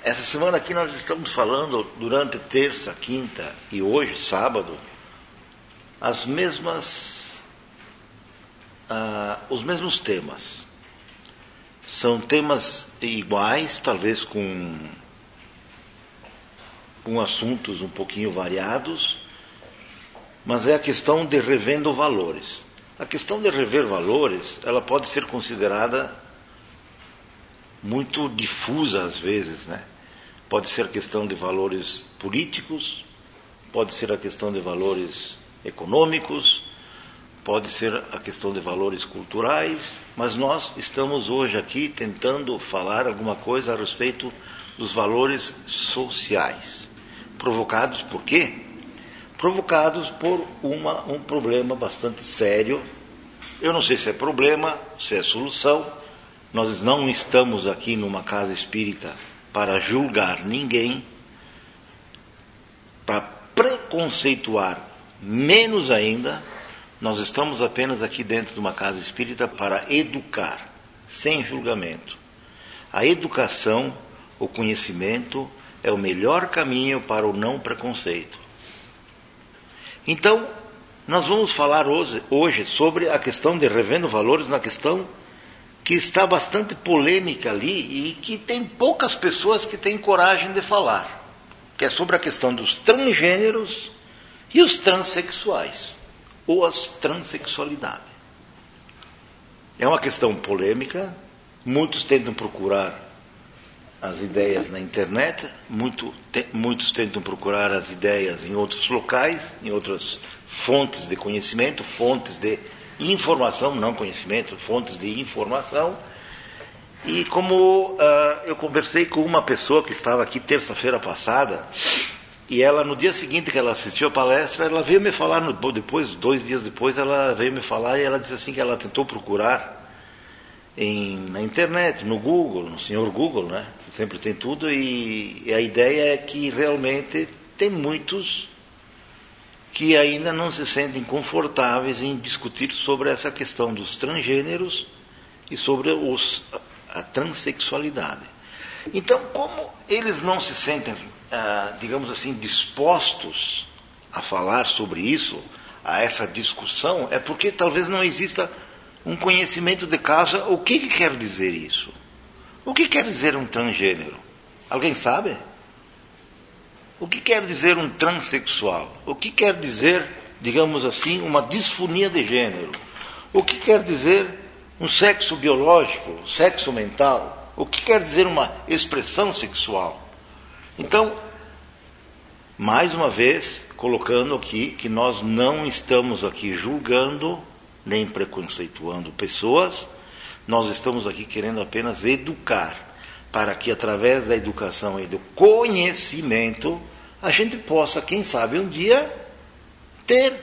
Essa semana aqui nós estamos falando durante terça, quinta e hoje, sábado, os mesmos temas. São temas iguais, talvez com assuntos um pouquinho variados, mas é a questão de revendo valores. A questão de rever valores, ela pode ser considerada muito difusa às vezes, né? Pode ser a questão de valores políticos, pode ser a questão de valores econômicos, pode ser a questão de valores culturais, mas nós estamos hoje aqui tentando falar alguma coisa a respeito dos valores sociais. Provocados por quê? Provocados por um problema bastante sério. Eu não sei se é problema, se é solução. Nós não estamos aqui numa casa espírita para julgar ninguém, para preconceituar menos ainda. Nós estamos apenas aqui dentro de uma casa espírita para educar, sem julgamento. A educação, o conhecimento, é o melhor caminho para o não preconceito. Então, nós vamos falar hoje sobre a questão de revendo valores, na questão que está bastante polêmica ali e que tem poucas pessoas que têm coragem de falar, que é sobre a questão dos transgêneros e os transexuais, ou as transexualidades. É uma questão polêmica, muitos tentam procurar as ideias na internet, muitos tentam procurar as ideias em outros locais, em outras fontes de conhecimento, fontes de informação, não conhecimento, fontes de informação. E como eu conversei com uma pessoa que estava aqui terça-feira passada, e ela, no dia seguinte que ela assistiu a palestra, ela veio me falar, depois, 2 dias depois, ela veio me falar e ela disse assim que ela tentou procurar na internet, no Google, no senhor Google, né? Sempre tem tudo, e a ideia é que realmente tem muitos que ainda não se sentem confortáveis em discutir sobre essa questão dos transgêneros e sobre a transexualidade. Então, como eles não se sentem, digamos assim, dispostos a falar sobre isso, a essa discussão, é porque talvez não exista um conhecimento de causa. O que quer dizer isso? O que quer dizer um transgênero? Alguém sabe? O que quer dizer um transexual? O que quer dizer, digamos assim, uma disfonia de gênero? O que quer dizer um sexo biológico, sexo mental? O que quer dizer uma expressão sexual? Então, mais uma vez, colocando aqui que nós não estamos aqui julgando, nem preconceituando pessoas, nós estamos aqui querendo apenas educar, para que através da educação e do conhecimento, a gente possa, quem sabe, um dia ter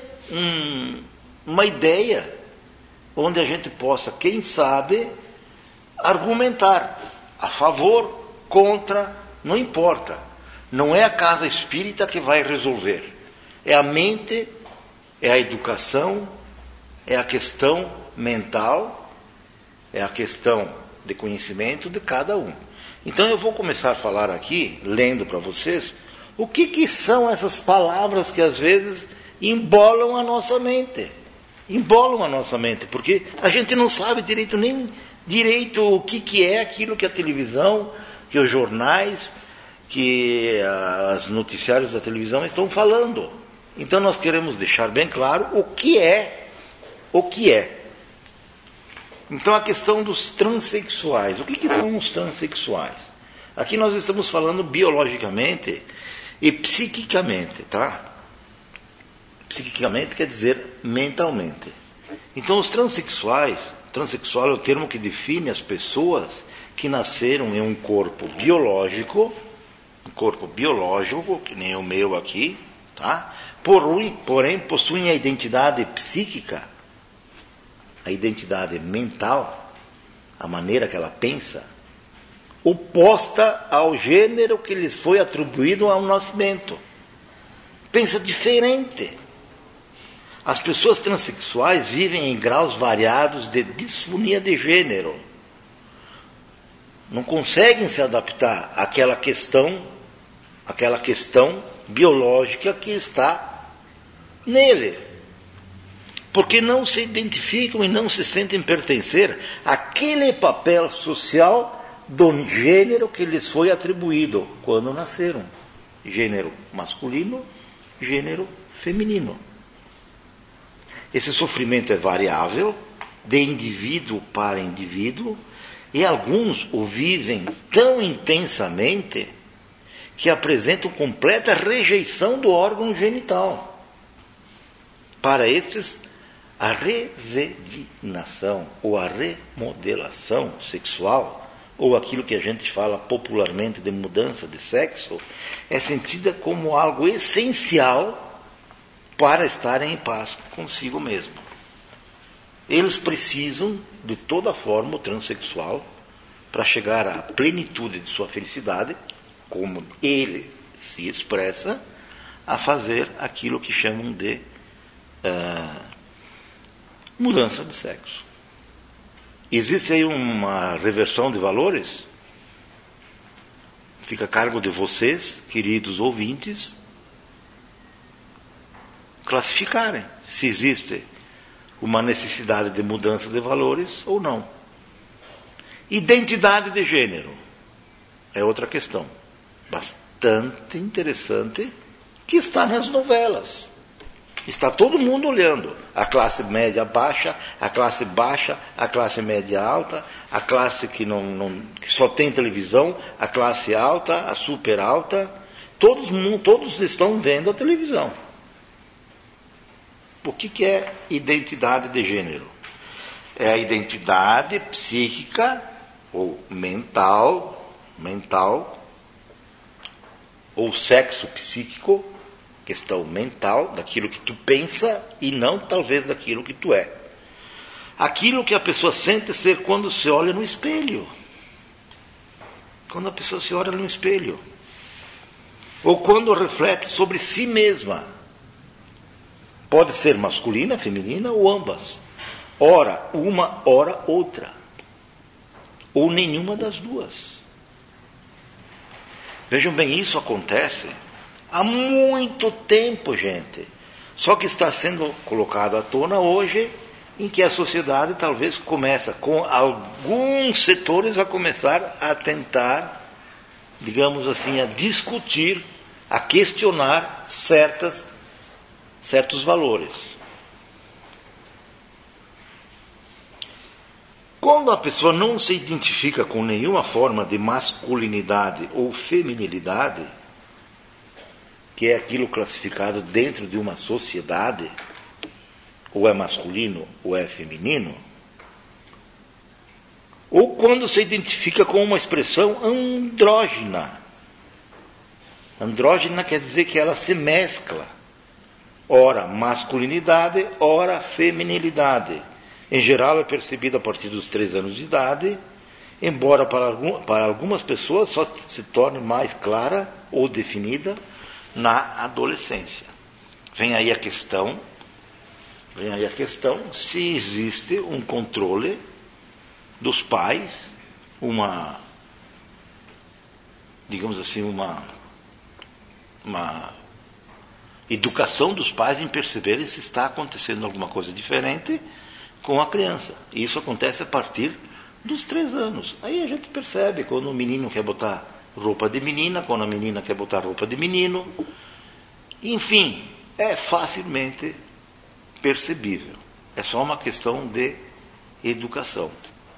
uma ideia onde a gente possa, quem sabe, argumentar a favor, contra, não importa. Não é a casa espírita que vai resolver. É a mente, é a educação, é a questão mental, é a questão de conhecimento de cada um. Então eu vou começar a falar aqui, lendo para vocês, o que são essas palavras que às vezes embolam a nossa mente. Embolam a nossa mente, porque a gente não sabe nem direito o que é aquilo que a televisão, que os jornais, que os noticiários da televisão estão falando. Então nós queremos deixar bem claro o que é. Então a questão dos transexuais. O que são os transexuais? Aqui nós estamos falando biologicamente e psiquicamente, tá? Psiquicamente quer dizer mentalmente. Então os transexual é o termo que define as pessoas que nasceram em um corpo biológico, que nem o meu aqui, tá? Porém possuem a identidade psíquica, a identidade mental, a maneira que ela pensa, oposta ao gênero que lhes foi atribuído ao nascimento. Pensa diferente. As pessoas transexuais vivem em graus variados de disfonia de gênero. não conseguem se adaptar àquela questão biológica que está nele. Porque não se identificam e não se sentem pertencer àquele papel social do gênero que lhes foi atribuído quando nasceram. Gênero masculino, gênero feminino. Esse sofrimento é variável, de indivíduo para indivíduo, e alguns o vivem tão intensamente que apresentam completa rejeição do órgão genital. Para estes, a resignação ou a remodelação sexual, ou aquilo que a gente fala popularmente de mudança de sexo, é sentida como algo essencial para estarem em paz consigo mesmo. Eles precisam, de toda forma, o transexual, para chegar à plenitude de sua felicidade, como ele se expressa, a fazer aquilo que chamam de mudança de sexo. Existe aí uma reversão de valores? Fica a cargo de vocês, queridos ouvintes, classificarem se existe uma necessidade de mudança de valores ou não. Identidade de gênero é outra questão bastante interessante que está nas novelas. Está todo mundo olhando. A classe média baixa, a classe média alta, a classe que só tem televisão, a classe alta, a super alta. Todos estão vendo a televisão. O que é identidade de gênero? É a identidade psíquica ou mental, ou sexo psíquico, questão mental, daquilo que tu pensa e não talvez daquilo que tu é. Aquilo que a pessoa sente ser quando se olha no espelho. Quando a pessoa se olha no espelho. Ou quando reflete sobre si mesma. Pode ser masculina, feminina ou ambas. Ora uma, ora outra. Ou nenhuma das duas. Vejam bem, isso acontece há muito tempo, gente. Só que está sendo colocado à tona hoje, em que a sociedade talvez começa, com alguns setores, a começar a tentar, digamos assim, a discutir, a questionar certos valores. Quando a pessoa não se identifica com nenhuma forma de masculinidade ou feminilidade, que é aquilo classificado dentro de uma sociedade, ou é masculino ou é feminino, ou quando se identifica com uma expressão andrógina. Andrógina quer dizer que ela se mescla, ora masculinidade, ora feminilidade. Em geral é percebida a partir dos 3 anos de idade, embora para algumas pessoas só se torne mais clara ou definida na adolescência. Vem aí a questão se existe um controle dos pais, digamos assim, uma educação dos pais em perceberem se está acontecendo alguma coisa diferente com a criança. E isso acontece a partir dos 3 anos. Aí a gente percebe quando o menino quer botar roupa de menina, quando a menina quer botar roupa de menino. Enfim, é facilmente percebível. É só uma questão de educação.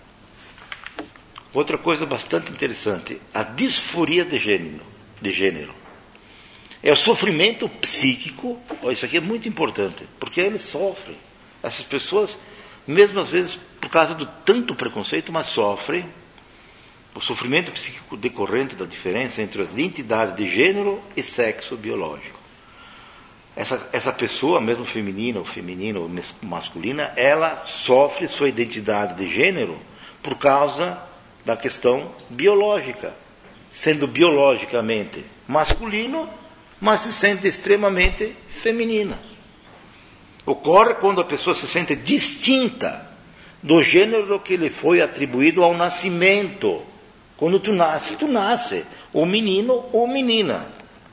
Outra coisa bastante interessante, a disforia de gênero. É o sofrimento psíquico. Isso aqui é muito importante, porque eles sofrem. Essas pessoas, mesmo às vezes por causa do tanto preconceito, mas sofrem o sofrimento psíquico decorrente da diferença entre a identidade de gênero e sexo biológico. Essa pessoa, mesmo feminina ou masculina, ela sofre sua identidade de gênero por causa da questão biológica, sendo biologicamente masculino, mas se sente extremamente feminina. Ocorre quando a pessoa se sente distinta do gênero que lhe foi atribuído ao nascimento, Quando tu nasce, ou menino ou menina.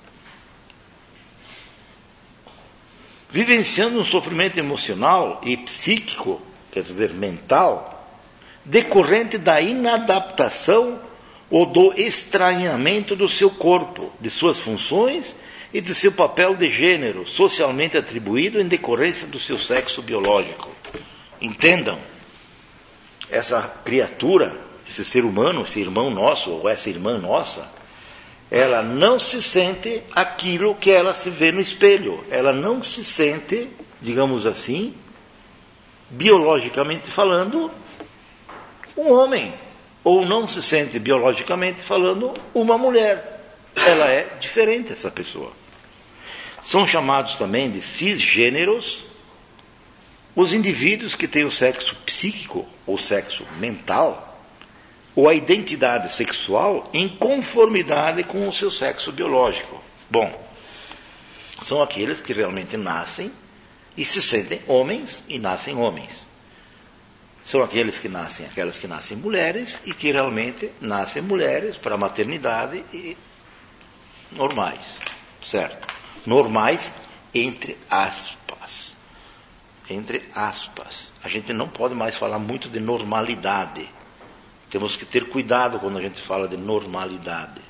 Vivenciando um sofrimento emocional e psíquico, quer dizer, mental, decorrente da inadaptação ou do estranhamento do seu corpo, de suas funções e de seu papel de gênero, socialmente atribuído em decorrência do seu sexo biológico. Entendam, essa criatura, esse ser humano, esse irmão nosso ou essa irmã nossa, ela não se sente aquilo que ela se vê no espelho. Ela não se sente, digamos assim, biologicamente falando, um homem. Ou não se sente biologicamente falando uma mulher. Ela é diferente, essa pessoa. São chamados também de cisgêneros os indivíduos que têm o sexo psíquico ou sexo mental ou a identidade sexual em conformidade com o seu sexo biológico. Bom, são aqueles que realmente nascem e se sentem homens e nascem homens. São aquelas que nascem mulheres e que realmente nascem mulheres para a maternidade e normais, certo? Normais entre aspas. Entre aspas. A gente não pode mais falar muito de normalidade. Temos que ter cuidado quando a gente fala de normalidade.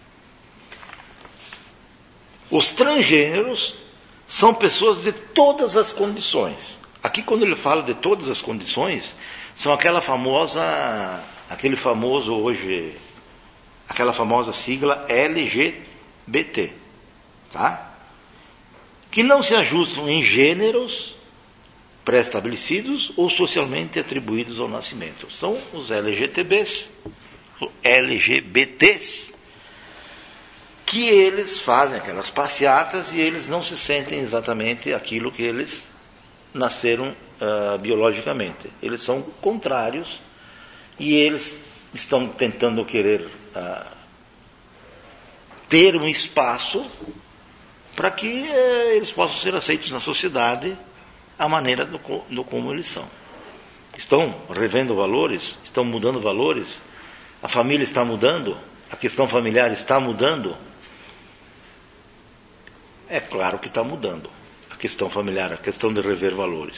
Os transgêneros são pessoas de todas as condições. Aqui, quando ele fala de todas as condições, são aquela famosa sigla LGBT, tá? Que não se ajustam em gêneros pré-estabelecidos ou socialmente atribuídos ao nascimento. São os LGBTs, que eles fazem aquelas passeatas e eles não se sentem exatamente aquilo que eles nasceram biologicamente. Eles são contrários e eles estão tentando querer ter um espaço para que eles possam ser aceitos na sociedade a maneira do como eles são. Estão revendo valores, estão mudando valores, a família está mudando, a questão familiar está mudando. É claro que está mudando a questão familiar, a questão de rever valores.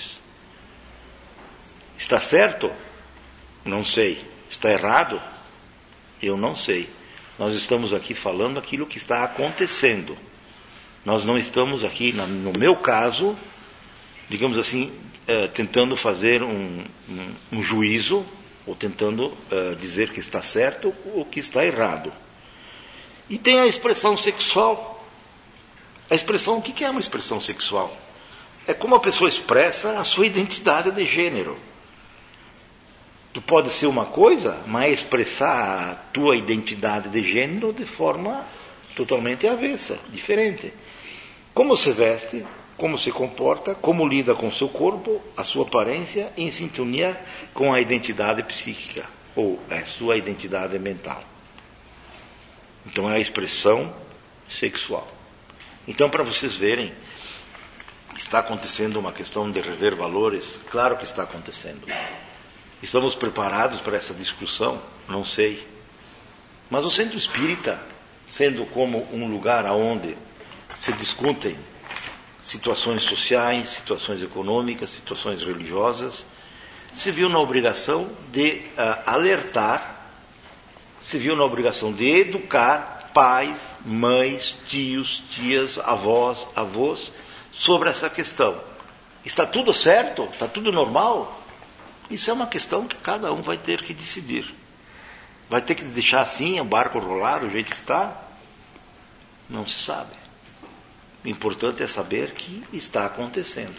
Está certo? Não sei. Está errado? Eu não sei. Nós estamos aqui falando aquilo que está acontecendo. Nós não estamos aqui, no meu caso, digamos assim, tentando fazer um juízo, ou tentando dizer que está certo ou que está errado. E tem a expressão sexual. A expressão, o que é uma expressão sexual? É como a pessoa expressa a sua identidade de gênero. Tu pode ser uma coisa, mas expressar a tua identidade de gênero de forma totalmente avessa, diferente. Como se veste, como se comporta, como lida com o seu corpo, a sua aparência, em sintonia com a identidade psíquica, ou a sua identidade mental. Então é a expressão sexual. Então, para vocês verem, está acontecendo uma questão de rever valores? Claro que está acontecendo. Estamos preparados para essa discussão? Não sei. Mas o Centro Espírita, sendo como um lugar onde se discutem situações sociais, situações econômicas, situações religiosas, se viu na obrigação de alertar, se viu na obrigação de educar pais, mães, tios, tias, avós, sobre essa questão. Está tudo certo? Está tudo normal? Isso é uma questão que cada um vai ter que decidir. Vai ter que deixar assim o barco rolar do jeito que está? Não se sabe. O importante é saber que está acontecendo.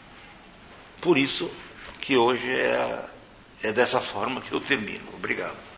Por isso que hoje é dessa forma que eu termino. Obrigado.